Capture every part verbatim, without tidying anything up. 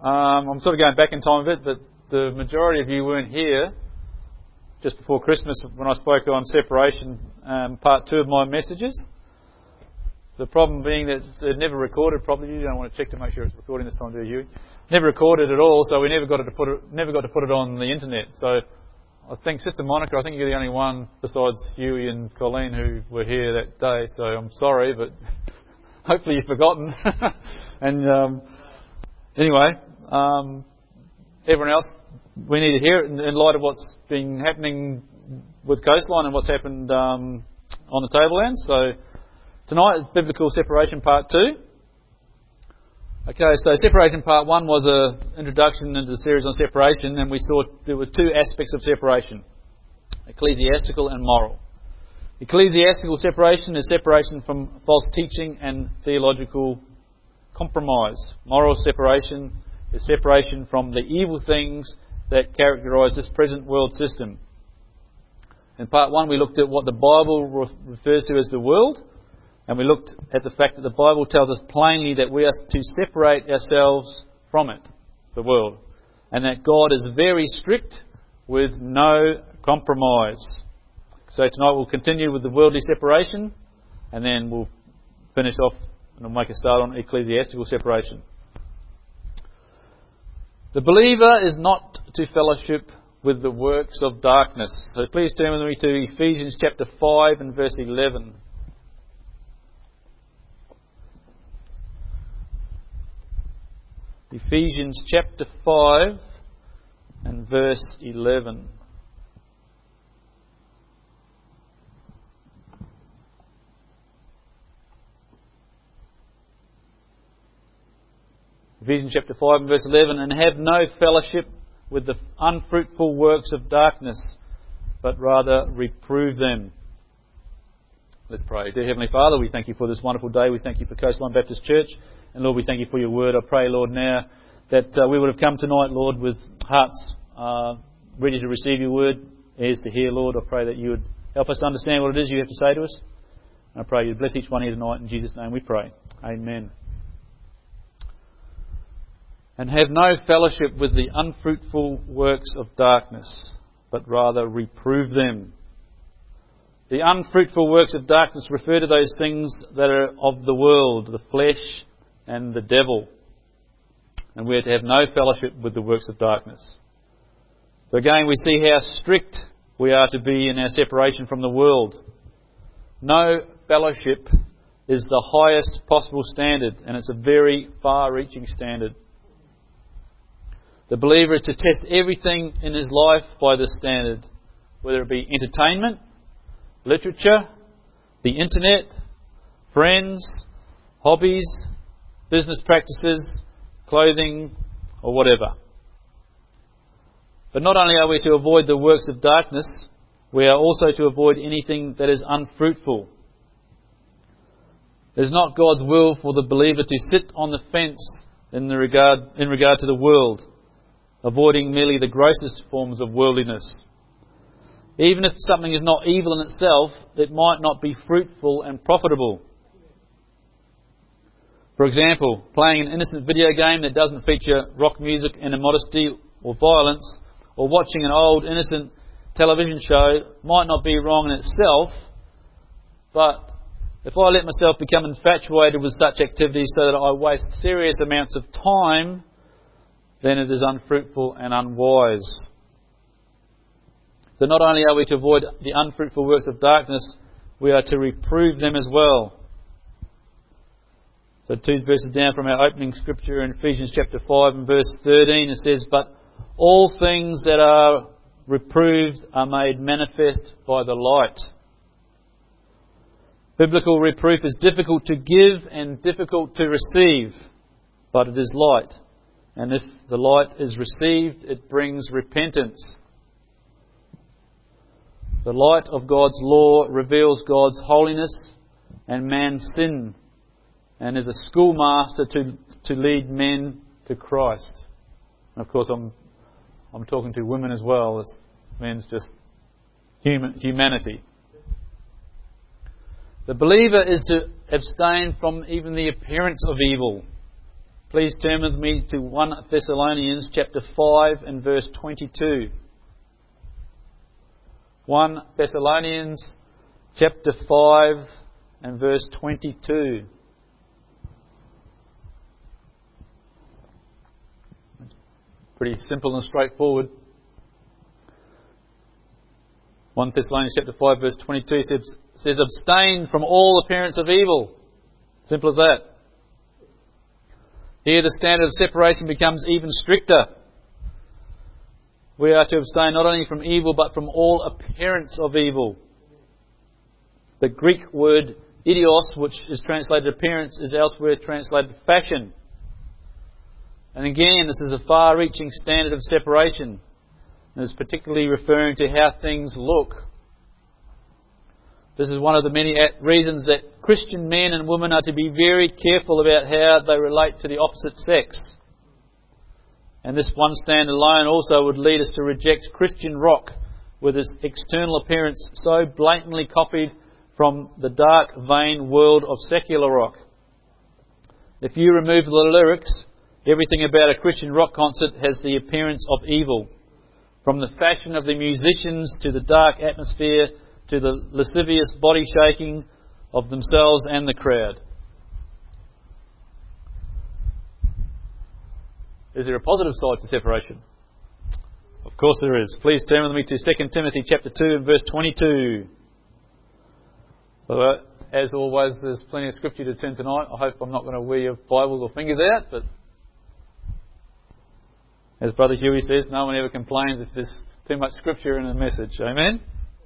Um, I'm sort of going back in time a bit, but the majority of you weren't here just before Christmas when I spoke on separation, um, part two of my messages. The problem being that it never recorded properly. You don't want to check to make sure it's recording this time, do you? Never recorded at all, so we never got it to put it, never got to put it on the internet. So I think Sister Monica, I think you're the only one besides Huey and Colleen who were here that day. So I'm sorry, but hopefully you've forgotten. and um, anyway, um, everyone else, we need to hear it in, in light of what's been happening with Coastline and what's happened um, on the Tablelands. So tonight is Biblical Separation Part two. Okay, so Separation Part one was an introduction into the series on separation, and we saw there were two aspects of separation, ecclesiastical and moral. Ecclesiastical separation is separation from false teaching and theological compromise. Moral separation is separation from the evil things that characterise this present world system. In Part one we looked at what the Bible refers to as the world, and we looked at the fact that the Bible tells us plainly that we are to separate ourselves from it, the world, and that God is very strict with no compromise. So tonight we'll continue with the worldly separation, and then we'll finish off and we'll make a start on ecclesiastical separation. The believer is not to fellowship with the works of darkness. So please turn with me to Ephesians chapter five and verse eleven. Ephesians chapter five and verse eleven. Ephesians chapter five and verse eleven. And have no fellowship with the unfruitful works of darkness, but rather reprove them. Let's pray. Dear Heavenly Father, we thank you for this wonderful day. We thank you for Coastline Baptist Church. And Lord, we thank you for your word. I pray, Lord, now that uh, we would have come tonight, Lord, with hearts uh, ready to receive your word, ears to hear, Lord. I pray that you would help us to understand what it is you have to say to us. And I pray you'd bless each one here tonight. In Jesus' name we pray. Amen. And have no fellowship with the unfruitful works of darkness, but rather reprove them. The unfruitful works of darkness refer to those things that are of the world, the flesh and the devil. And we are to have no fellowship with the works of darkness. So again, we see how strict we are to be in our separation from the world. No fellowship is the highest possible standard, and it's a very far-reaching standard. The believer is to test everything in his life by this standard, whether it be entertainment, literature, the internet, friends, hobbies, business practices, clothing, or whatever. But not only are we to avoid the works of darkness, we are also to avoid anything that is unfruitful. It is not God's will for the believer to sit on the fence in, the regard, in regard to the world, avoiding merely the grossest forms of worldliness. Even if something is not evil in itself, it might not be fruitful and profitable. For example, playing an innocent video game that doesn't feature rock music and immodesty or violence, or watching an old innocent television show might not be wrong in itself, but if I let myself become infatuated with such activities so that I waste serious amounts of time, then it is unfruitful and unwise. So not only are we to avoid the unfruitful works of darkness, we are to reprove them as well. So two verses down from our opening scripture in Ephesians chapter five and verse thirteen, it says, But all things that are reproved are made manifest by the light. Biblical reproof is difficult to give and difficult to receive, but it is light. And if the light is received, it brings repentance. The light of God's law reveals God's holiness and man's sin, and is a schoolmaster to, to lead men to Christ. And of course, I'm I'm talking to women as well. This means just human humanity. The believer is to abstain from even the appearance of evil. Please turn with me to First Thessalonians chapter five and verse twenty-two. First Thessalonians chapter five and verse twenty-two. It's pretty simple and straightforward. First Thessalonians chapter five verse twenty-two says, says, abstain from all appearance of evil. Simple as that. Here the standard of separation becomes even stricter. We are to abstain not only from evil but from all appearance of evil. The Greek word idios, which is translated appearance, is elsewhere translated fashion. And again, this is a far-reaching standard of separation. And it's particularly referring to how things look. This is one of the many reasons that Christian men and women are to be very careful about how they relate to the opposite sex. And this one stand alone also would lead us to reject Christian rock with its external appearance so blatantly copied from the dark, vain world of secular rock. If you remove the lyrics, everything about a Christian rock concert has the appearance of evil. From the fashion of the musicians to the dark atmosphere to the lascivious body shaking of themselves and the crowd. Is there a positive side to separation? Of course there is. Please turn with me to Second Timothy chapter two and verse twenty-two. Well, as always, there's plenty of scripture to turn tonight. I hope I'm not going to wear your Bibles or fingers out, but as Brother Huey says, no one ever complains if there's too much scripture in a message. Amen?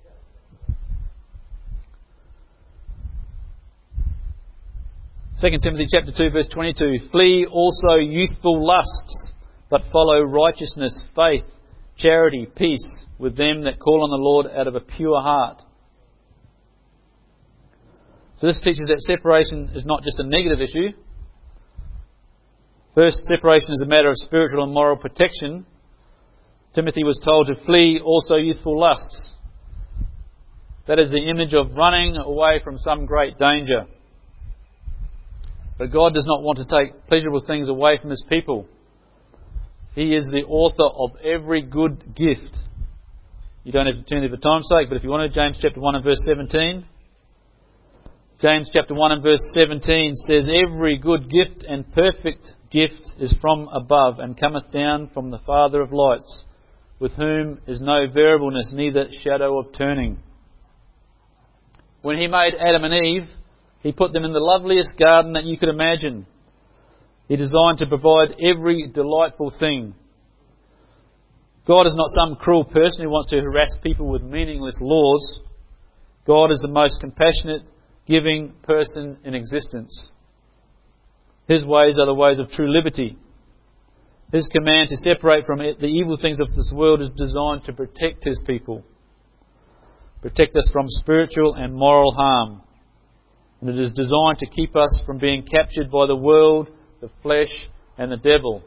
Second Timothy chapter two verse twenty-two. Flee also youthful lusts, but follow righteousness, faith, charity, peace with them that call on the Lord out of a pure heart. So this teaches that separation is not just a negative issue. First, separation is a matter of spiritual and moral protection. Timothy was told to flee also youthful lusts. That is the image of running away from some great danger. But God does not want to take pleasurable things away from His people. He is the author of every good gift. You don't have to turn there for time's sake, but if you want to, James chapter one and verse seventeen. James chapter one and verse seventeen says, every good gift and perfect gift is from above and cometh down from the Father of lights, with whom is no variableness, neither shadow of turning. When He made Adam and Eve, He put them in the loveliest garden that you could imagine. He designed to provide every delightful thing. God is not some cruel person who wants to harass people with meaningless laws. God is the most compassionate, giving person in existence. His ways are the ways of true liberty. His command to separate from it the evil things of this world is designed to protect His people. Protect us from spiritual and moral harm. And it is designed to keep us from being captured by the world, the flesh, and the devil.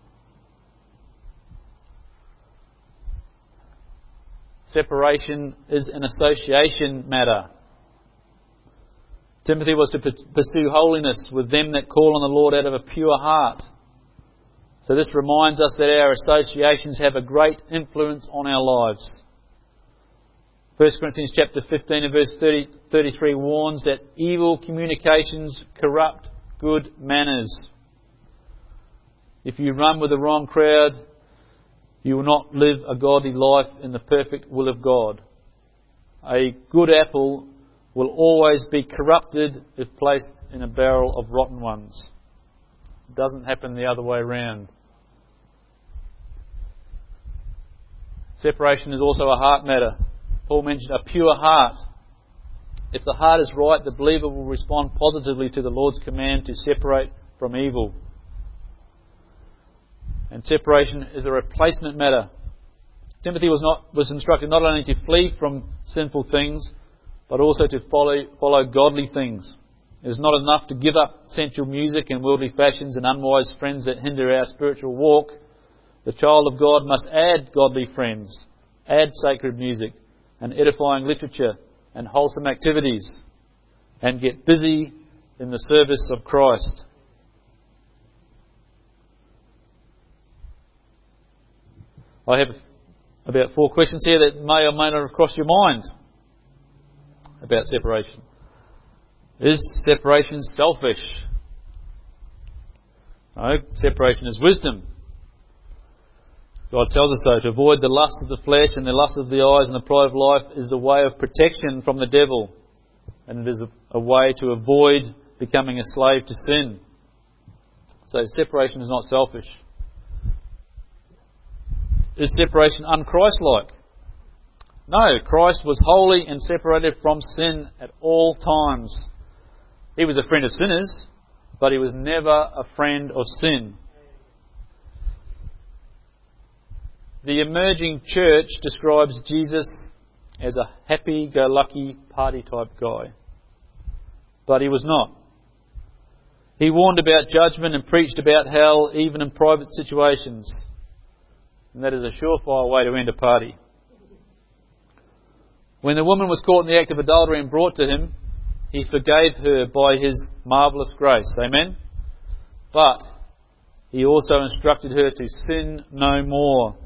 Separation is an association matter. Timothy was to pursue holiness with them that call on the Lord out of a pure heart. So this reminds us that our associations have a great influence on our lives. First Corinthians chapter fifteen and verse thirty, thirty-three warns that evil communications corrupt good manners. If you run with the wrong crowd, you will not live a godly life in the perfect will of God. A good apple will always be corrupted if placed in a barrel of rotten ones. It doesn't happen the other way around. Separation is also a heart matter. Paul mentioned a pure heart. If the heart is right, the believer will respond positively to the Lord's command to separate from evil. And separation is a replacement matter. Timothy was not was instructed not only to flee from sinful things, but also to follow, follow godly things. It is not enough to give up sensual music and worldly fashions and unwise friends that hinder our spiritual walk. The child of God must add godly friends, add sacred music and edifying literature and wholesome activities, and get busy in the service of Christ. I have about four questions here that may or may not have crossed your mind about separation. Is separation selfish? No, separation is wisdom. God tells us so. To avoid the lust of the flesh and the lust of the eyes and the pride of life is the way of protection from the devil. And it is a, a way to avoid becoming a slave to sin. So separation is not selfish. Is separation un-Christ-like? No, Christ was holy and separated from sin at all times. He was a friend of sinners, but he was never a friend of sin. The emerging church describes Jesus as a happy-go-lucky party-type guy. But he was not. He warned about judgment and preached about hell even in private situations. And that is a surefire way to end a party. When the woman was caught in the act of adultery and brought to him, he forgave her by his marvellous grace. Amen? But he also instructed her to sin no more.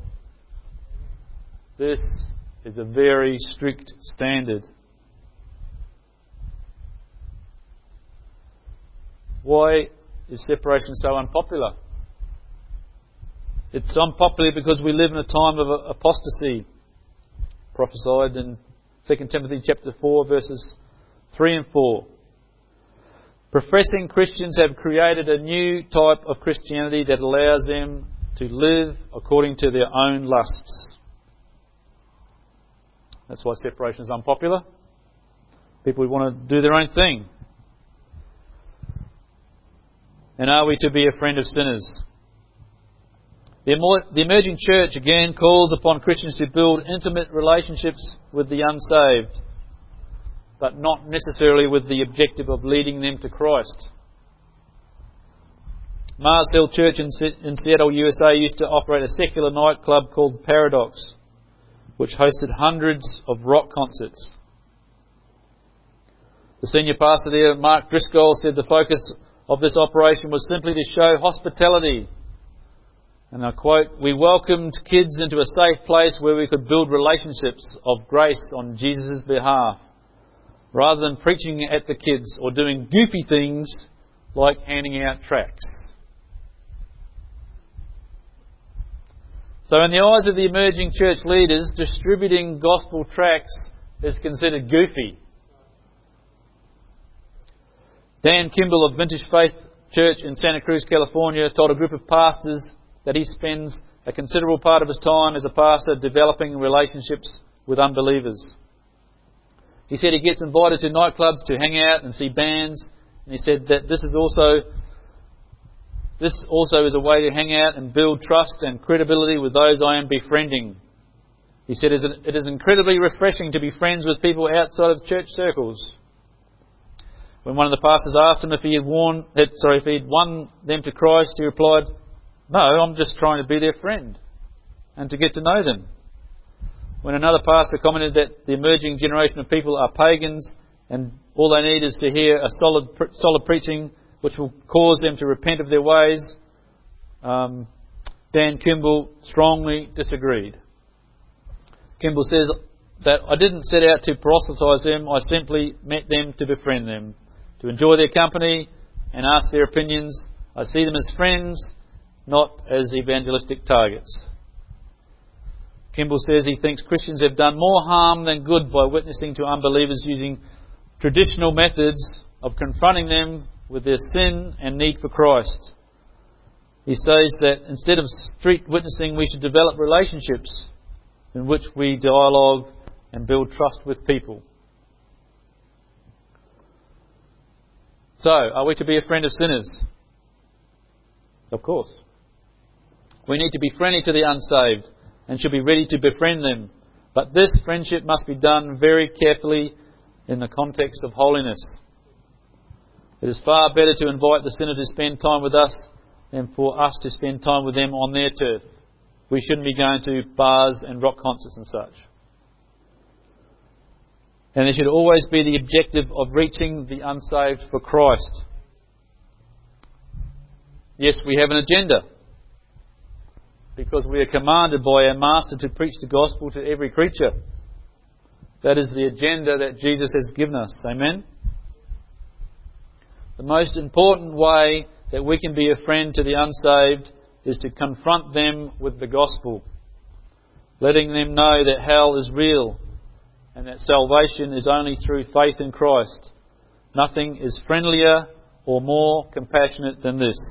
This is a very strict standard. Why is separation so unpopular? It's unpopular because we live in a time of apostasy, prophesied in Second Timothy chapter four, verses three and four. Professing Christians have created a new type of Christianity that allows them to live according to their own lusts. That's why separation is unpopular. People want to do their own thing. And are we to be a friend of sinners? The emerging church again calls upon Christians to build intimate relationships with the unsaved, but not necessarily with the objective of leading them to Christ. Mars Hill Church in Seattle, U S A used to operate a secular nightclub called Paradox, which hosted hundreds of rock concerts. The senior pastor there, Mark Driscoll, said the focus of this operation was simply to show hospitality. And I quote, "We welcomed kids into a safe place where we could build relationships of grace on Jesus' behalf, rather than preaching at the kids or doing goofy things like handing out tracts." So in the eyes of the emerging church leaders, distributing gospel tracts is considered goofy. Dan Kimball of Vintage Faith Church in Santa Cruz, California, told a group of pastors that he spends a considerable part of his time as a pastor developing relationships with unbelievers. He said he gets invited to nightclubs to hang out and see bands, and he said that this is also this also is a way to hang out and build trust and credibility with those I am befriending. He said it is incredibly refreshing to be friends with people outside of church circles. When one of the pastors asked him if he had won, sorry, if he had won them to Christ, he replied, "No, I'm just trying to be their friend and to get to know them." When another pastor commented that the emerging generation of people are pagans and all they need is to hear a solid, solid preaching which will cause them to repent of their ways, um, Dan Kimball strongly disagreed. Kimball says that I didn't set out to proselytise them, I simply met them to befriend them, to enjoy their company and ask their opinions. I see them as friends, not as evangelistic targets. Kimball says he thinks Christians have done more harm than good by witnessing to unbelievers using traditional methods of confronting them with their sin and need for Christ. He says that instead of street witnessing, we should develop relationships in which we dialogue and build trust with people. So, are we to be a friend of sinners? Of course. We need to be friendly to the unsaved and should be ready to befriend them. But this friendship must be done very carefully in the context of holiness. It is far better to invite the sinner to spend time with us than for us to spend time with them on their turf. We shouldn't be going to bars and rock concerts and such. And there should always be the objective of reaching the unsaved for Christ. Yes, we have an agenda. because we are commanded by our Master to preach the gospel to every creature. That is the agenda that Jesus has given us. Amen? The most important way that we can be a friend to the unsaved is to confront them with the gospel, letting them know that hell is real and that salvation is only through faith in Christ. Nothing is friendlier or more compassionate than this.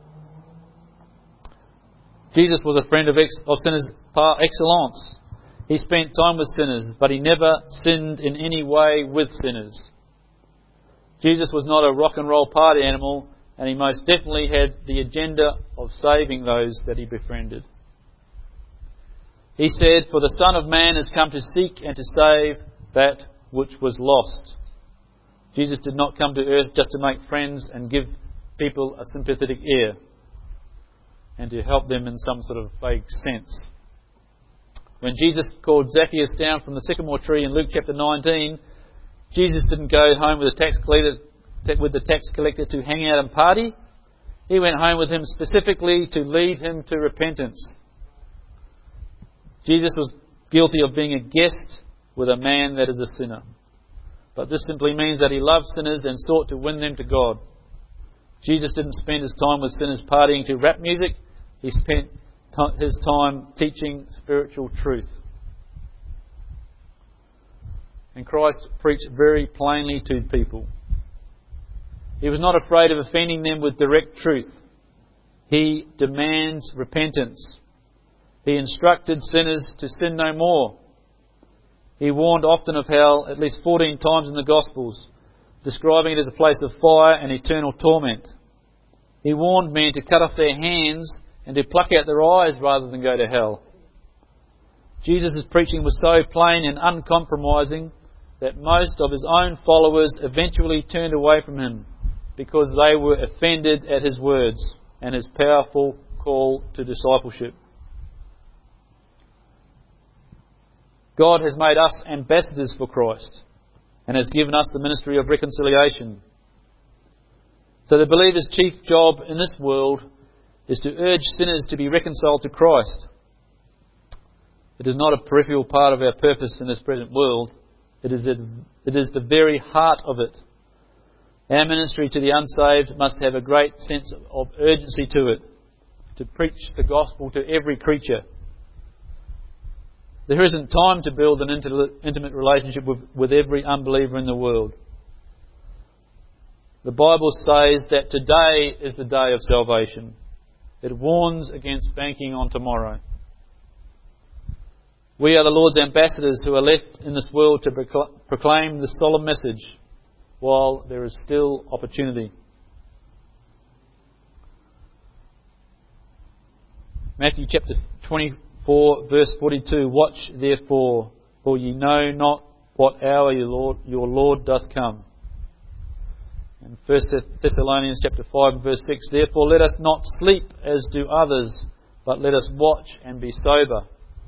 Jesus was a friend of, ex- of sinners par excellence. He spent time with sinners, but he never sinned in any way with sinners. Jesus was not a rock and roll party animal, and he most definitely had the agenda of saving those that he befriended. He said, "For the Son of Man has come to seek and to save that which was lost." Jesus did not come to earth just to make friends and give people a sympathetic ear and to help them in some sort of vague sense. When Jesus called Zacchaeus down from the sycamore tree in Luke chapter nineteen, Jesus didn't go home with the tax collector, with the tax collector to hang out and party. He went home with him specifically to lead him to repentance. Jesus was guilty of being a guest with a man that is a sinner. But this simply means that he loved sinners and sought to win them to God. Jesus didn't spend his time with sinners partying to rap music. He spent t- his time teaching spiritual truth. And Christ preached very plainly to people. He was not afraid of offending them with direct truth. He demands repentance. He instructed sinners to sin no more. He warned often of hell, at least fourteen times in the Gospels, describing it as a place of fire and eternal torment. He warned men to cut off their hands and to pluck out their eyes rather than go to hell. Jesus' preaching was so plain and uncompromising that most of his own followers eventually turned away from him because they were offended at his words and his powerful call to discipleship. God has made us ambassadors for Christ and has given us the ministry of reconciliation. So the believer's chief job in this world is to urge sinners to be reconciled to Christ. It is not a peripheral part of our purpose in this present world. It is, a, it is the very heart of it. Our ministry to the unsaved must have a great sense of urgency to it, to preach the gospel to every creature. There isn't time to build an intimate relationship with, with every unbeliever in the world. The Bible says that today is the day of salvation. It warns against banking on tomorrow. We are the Lord's ambassadors who are left in this world to proclaim the solemn message while there is still opportunity. Matthew chapter twenty-four verse forty-two, "Watch therefore, for ye know not what hour your Lord, your Lord doth come." And First Thessalonians chapter five verse six, "Therefore let us not sleep as do others, but let us watch and be sober."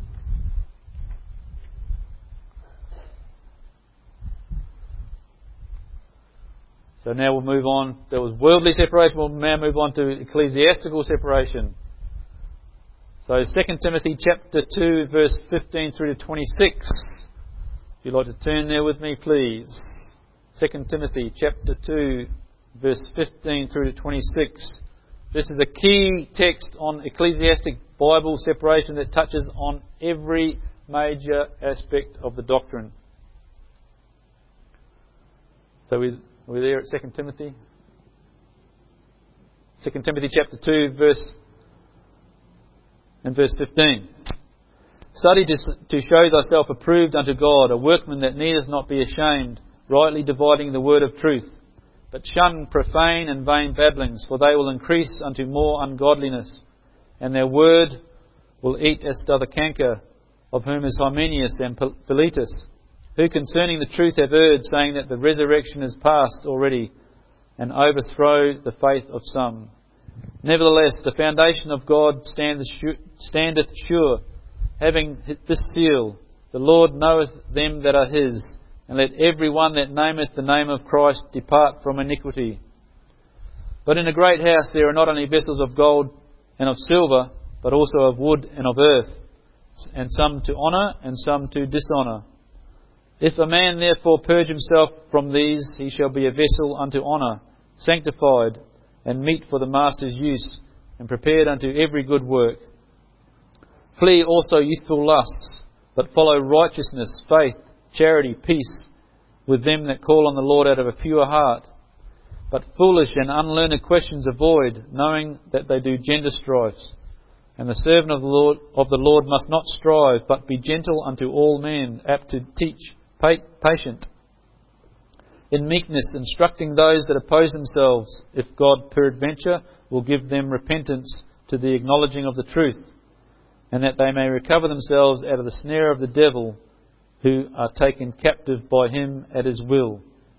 So now we'll move on. There was worldly separation. We'll now move on to ecclesiastical separation. So Second Timothy chapter two verse fifteen through to twenty-six. If you'd like to turn there with me, please. Second Timothy chapter two verse fifteen through to twenty-six. This is a key text on ecclesiastic Bible separation that touches on every major aspect of the doctrine. So we, we're there at Second Timothy. Second Timothy chapter two verse and verse fifteen. "Study to, to show thyself approved unto God, a workman that needeth not be ashamed, rightly dividing the word of truth. But shun profane and vain babblings, for they will increase unto more ungodliness. And their word will eat as doth a canker, of whom is Hymenaeus and Philetus, who concerning the truth have erred, saying that the resurrection is past already, and overthrow the faith of some. Nevertheless, the foundation of God standeth sure, having this seal, the Lord knoweth them that are his, and let every one that nameth the name of Christ depart from iniquity. But in a great house there are not only vessels of gold and of silver, but also of wood and of earth, and some to honour and some to dishonour. If a man therefore purge himself from these, he shall be a vessel unto honour, sanctified, and meet for the master's use, and prepared unto every good work. Flee also youthful lusts, but follow righteousness, faith, charity, peace, with them that call on the Lord out of a pure heart. But foolish and unlearned questions avoid, knowing that they do gender strifes. And the servant of the Lord of the Lord must not strive, but be gentle unto all men, apt to teach, patient, in meekness, instructing those that oppose themselves, if God peradventure will give them repentance to the acknowledging of the truth, and that they may recover themselves out of the snare of the devil, who are taken captive by him at his will.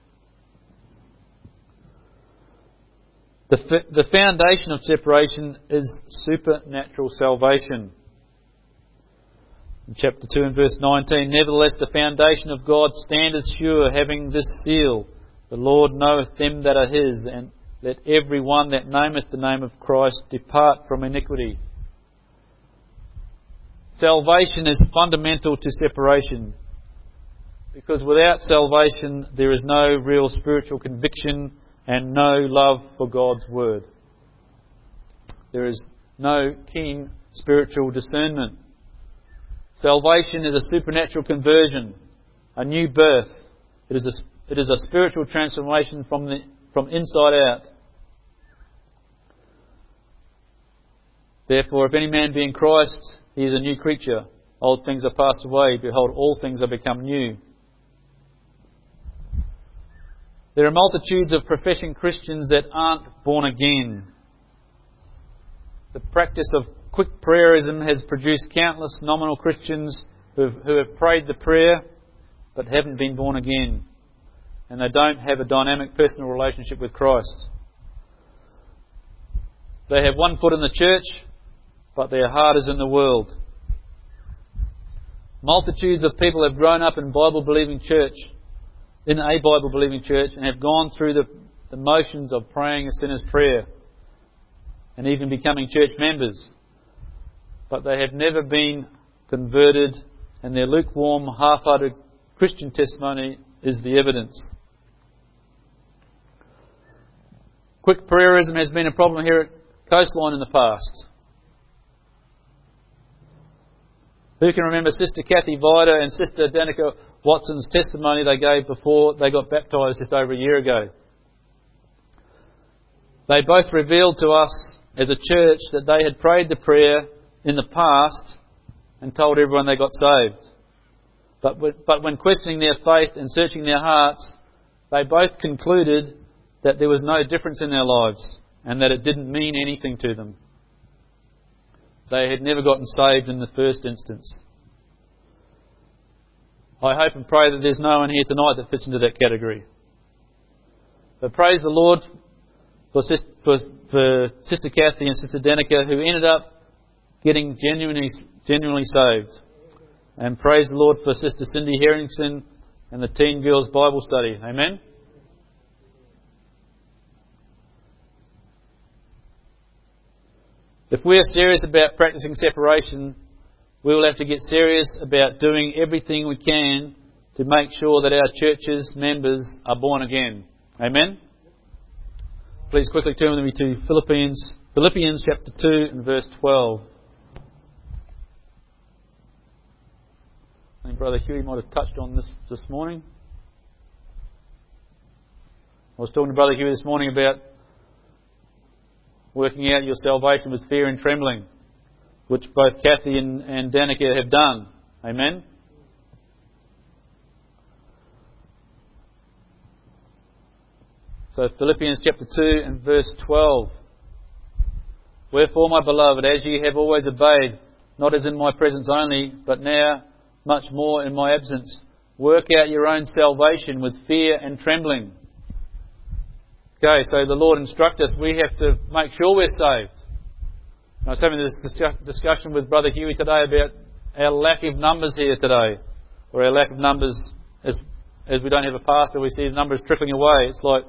The, f- the foundation of separation is supernatural salvation. In chapter two and verse nineteen, nevertheless the foundation of God standeth sure, having this seal, the Lord knoweth them that are his, and let every one that nameth the name of Christ depart from iniquity. Salvation is fundamental to separation, because without salvation there is no real spiritual conviction and no love for God's word. There is no keen spiritual discernment. Salvation is a supernatural conversion, a new birth. It is a, it is a spiritual transformation from the, from inside out. Therefore, if any man be in Christ, he is a new creature. Old things are passed away. Behold, all things are become new. There are multitudes of professing Christians that aren't born again. The practice of quick prayerism has produced countless nominal Christians who have, who have prayed the prayer but haven't been born again. And they don't have a dynamic personal relationship with Christ. They have one foot in the church, but their heart is in the world. Multitudes of people have grown up in Bible-believing church, in a Bible-believing church, and have gone through the, the motions of praying a sinner's prayer and even becoming church members. But they have never been converted, and their lukewarm, half-hearted Christian testimony is the evidence. Quick prayerism has been a problem here at Coastline in the past. Who can remember Sister Kathy Vida and Sister Danica Watson's testimony they gave before they got baptised just over a year ago? They both revealed to us as a church that they had prayed the prayer in the past and told everyone they got saved. But, but when questioning their faith and searching their hearts, they both concluded that there was no difference in their lives and that it didn't mean anything to them. They had never gotten saved in the first instance. I hope and pray that there's no one here tonight that fits into that category. But praise the Lord for Sister, for, for Sister Kathy and Sister Danica, who ended up getting genuinely, genuinely saved. And praise the Lord for Sister Cindy Harrington and the Teen Girls Bible Study. Amen? If we are serious about practicing separation, we will have to get serious about doing everything we can to make sure that our church's members are born again. Amen? Please quickly turn with me to Philippians, Philippians chapter two and verse twelve. I think Brother Huey might have touched on this this morning. I was talking to Brother Huey this morning about working out your salvation with fear and trembling, which both Kathy and, and Danica have done. Amen? So Philippians chapter two and verse twelve. Wherefore, my beloved, as ye have always obeyed, not as in my presence only, but now much more in my absence, work out your own salvation with fear and trembling. Okay, so the Lord instructs us, we have to make sure we're saved. I was having this discussion with Brother Huey today about our lack of numbers here today, or our lack of numbers as as we don't have a pastor, we see the numbers trickling away. It's like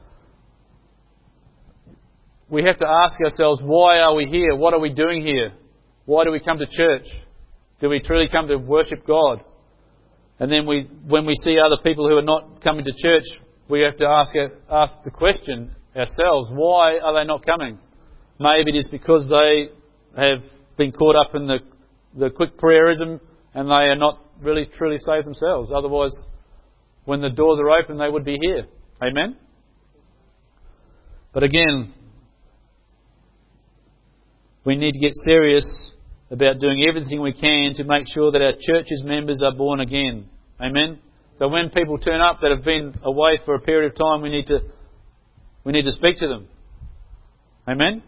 we have to ask ourselves, why are we here? What are we doing here? Why do we come to church? Do we truly come to worship God? And then we, when we see other people who are not coming to church, we have to ask, ask the question ourselves, why are they not coming? Maybe it is because they have been caught up in the, the quick prayerism and they are not really truly saved themselves. Otherwise, when the doors are open, they would be here. Amen? But again, we need to get serious about doing everything we can to make sure that our church's members are born again. Amen? So when people turn up that have been away for a period of time, we need to we need to speak to them. Amen?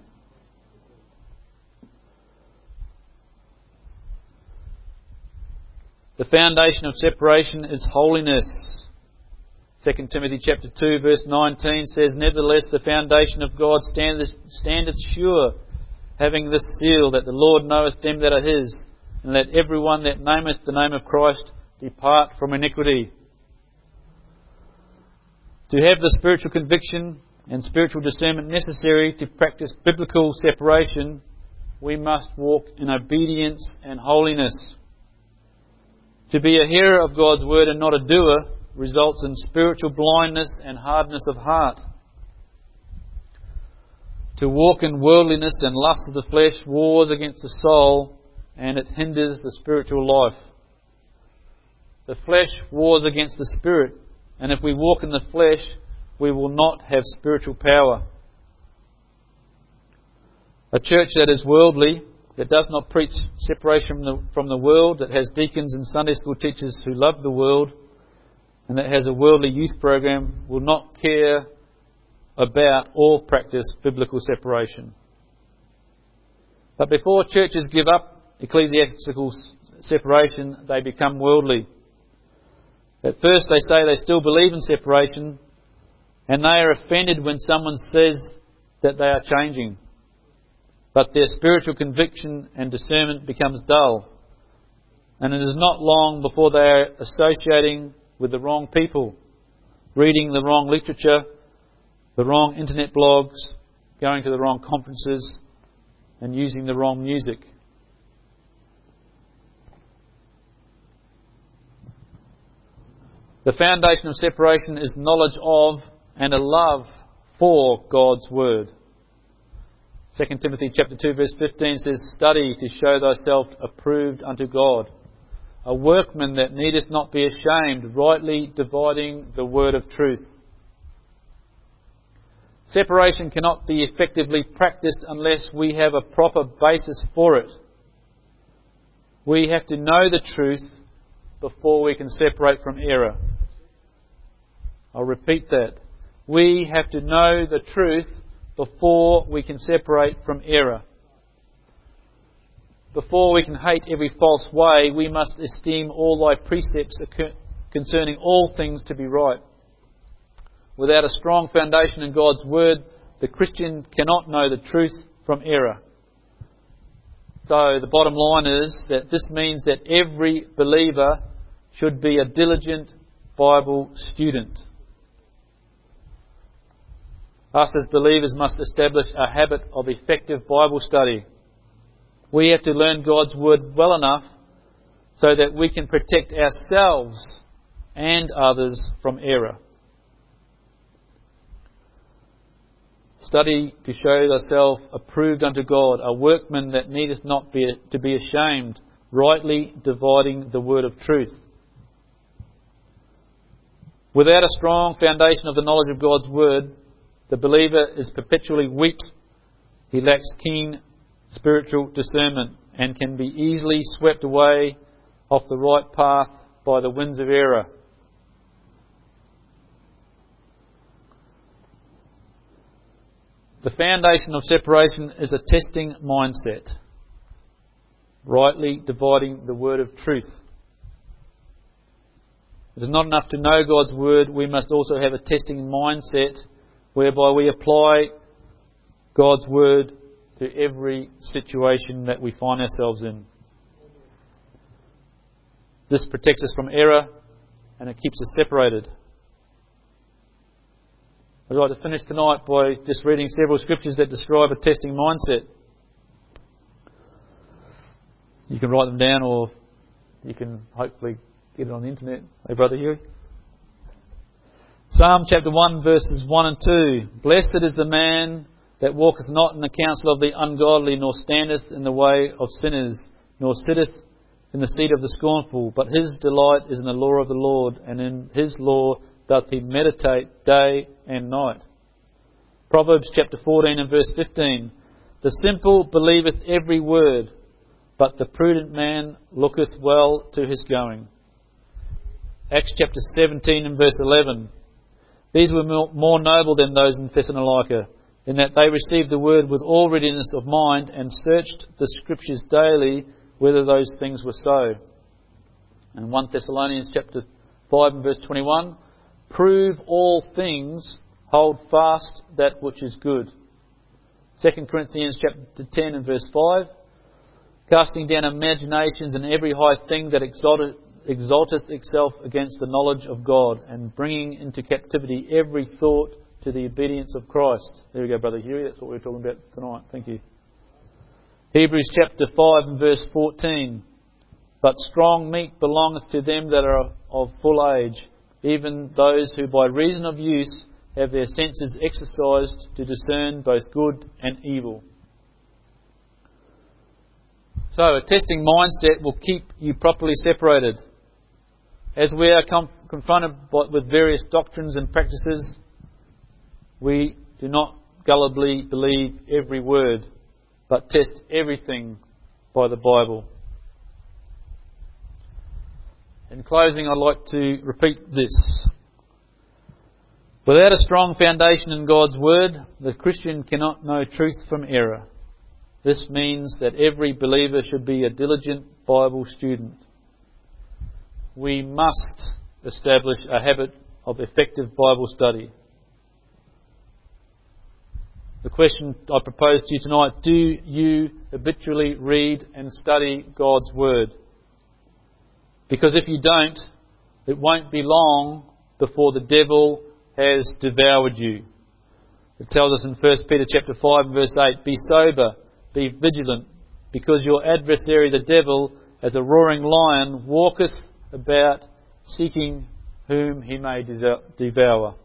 The foundation of separation is holiness. Second Timothy chapter two verse nineteen says, "Nevertheless the foundation of God standeth, standeth sure, having this seal, that the Lord knoweth them that are His, and let every one that nameth the name of Christ depart from iniquity." To have the spiritual conviction and spiritual discernment necessary to practice biblical separation, we must walk in obedience and holiness. To be a hearer of God's word and not a doer results in spiritual blindness and hardness of heart. To walk in worldliness and lust of the flesh wars against the soul, and it hinders the spiritual life. The flesh wars against the spirit, and if we walk in the flesh, we will not have spiritual power. A church that is worldly, that does not preach separation from the, from the world, that has deacons and Sunday school teachers who love the world, and that has a worldly youth program, will not care about or practice biblical separation. But before churches give up ecclesiastical separation, they become worldly. At first they say they still believe in separation, and they are offended when someone says that they are changing. But their spiritual conviction and discernment becomes dull, and it is not long before they are associating with the wrong people, reading the wrong literature, the wrong internet blogs, going to the wrong conferences, and using the wrong music. The foundation of separation is knowledge of and a love for God's Word. Second Timothy chapter two verse fifteen says, "Study to show thyself approved unto God, a workman that needeth not be ashamed, rightly dividing the word of truth." Separation cannot be effectively practiced unless we have a proper basis for it. We have to know the truth before we can separate from error. I'll repeat that. We have to know the truth before we can separate from error. Before we can hate every false way, we must esteem all thy precepts concerning all things to be right. Without a strong foundation in God's Word, the Christian cannot know the truth from error. So the bottom line is that this means that every believer should be a diligent Bible student. Us as believers must establish a habit of effective Bible study. We have to learn God's Word well enough so that we can protect ourselves and others from error. Study to show thyself approved unto God, a workman that needeth not be, to be ashamed, rightly dividing the word of truth. Without a strong foundation of the knowledge of God's Word, the believer is perpetually weak. He lacks keen spiritual discernment and can be easily swept away off the right path by the winds of error. The foundation of separation is a testing mindset, rightly dividing the word of truth. It is not enough to know God's Word, we must also have a testing mindset whereby we apply God's Word to every situation that we find ourselves in. This protects us from error and it keeps us separated. I'd like to finish tonight by just reading several scriptures that describe a testing mindset. You can write them down, or you can hopefully get it on the internet. Hey, Brother Hugh. Psalm chapter one, verses one and two. Blessed is the man that walketh not in the counsel of the ungodly, nor standeth in the way of sinners, nor sitteth in the seat of the scornful. But his delight is in the law of the Lord, and in his law doth he meditate day and night. Proverbs chapter fourteen and verse fifteen. The simple believeth every word, but the prudent man looketh well to his going. Acts chapter seventeen and verse eleven. These were more noble than those in Thessalonica, in that they received the word with all readiness of mind, and searched the Scriptures daily whether those things were so. And First Thessalonians chapter five and verse twenty-one. Prove all things, hold fast that which is good. Second Corinthians chapter ten and verse five. Casting down imaginations and every high thing that exalteth, exalteth itself against the knowledge of God, and bringing into captivity every thought to the obedience of Christ. There we go, Brother Huey. That's what we're talking about tonight. Thank you. Hebrews chapter five and verse fourteen. But strong meat belongeth to them that are of full age, even those who by reason of use have their senses exercised to discern both good and evil. So, a testing mindset will keep you properly separated. As we are com- confronted by, with various doctrines and practices, we do not gullibly believe every word, but test everything by the Bible. In closing, I'd like to repeat this. Without a strong foundation in God's Word, the Christian cannot know truth from error. This means that every believer should be a diligent Bible student. We must establish a habit of effective Bible study. The question I propose to you tonight: do you habitually read and study God's Word? Because if you don't, it won't be long before the devil has devoured you. It tells us in First Peter chapter five and verse eight, be sober, be vigilant, because your adversary the devil, as a roaring lion, walketh about seeking whom he may devour.